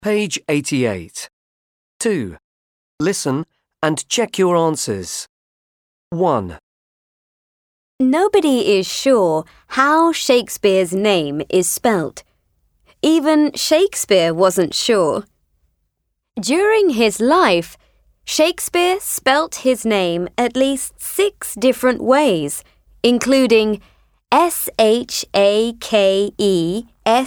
Page 88. 2. Listen and check your answers. 1. Nobody is sure how Shakespeare's name is spelt. Even Shakespeare wasn't sure. During his life, Shakespeare spelt his name at least 6 different ways, including Shakespe,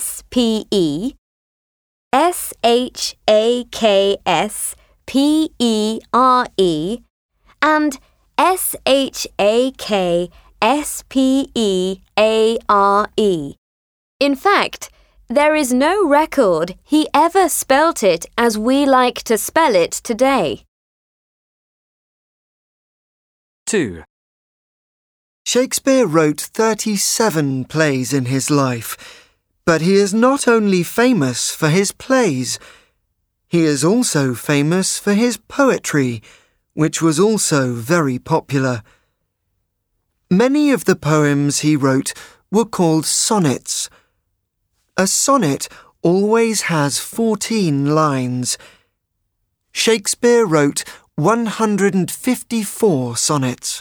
Shakspere, and Shakespeare. In fact, there is no record he ever spelt it as we like to spell it today. 2. Shakespeare wrote 37 plays in his life, but he is not only famous for his plays, he is also famous for his poetry, which was also very popular. Many of the poems he wrote were called sonnets. A sonnet always has 14 lines. Shakespeare wrote 154 sonnets.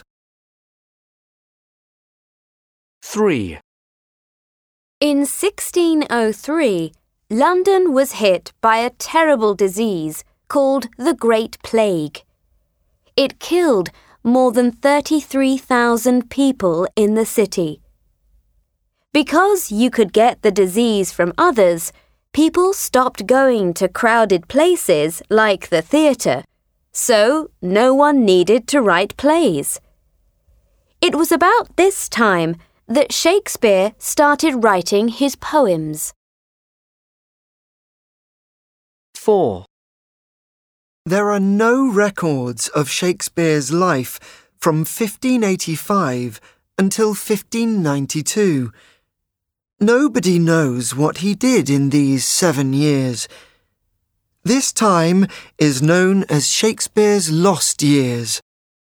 3. In 1603, London was hit by a terrible disease called the Great Plague. It killed more than 33,000 people in the city. Because you could get the disease from others, people stopped going to crowded places like the theatre, so no one needed to write plays. It was about this time that Shakespeare started writing his poems. 4. There are no records of Shakespeare's life from 1585 until 1592. Nobody knows what he did in these 7 years. This time is known as Shakespeare's lost years.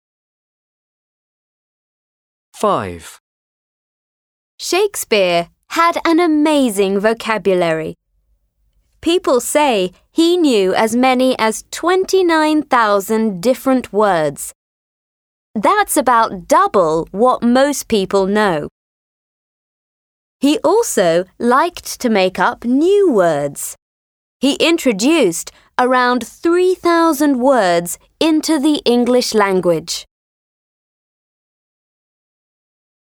5. Shakespeare had an amazing vocabulary. People say he knew as many as 29,000 different words. That's about double what most people know. He also liked to make up new words. He introduced around 3,000 words into the English language.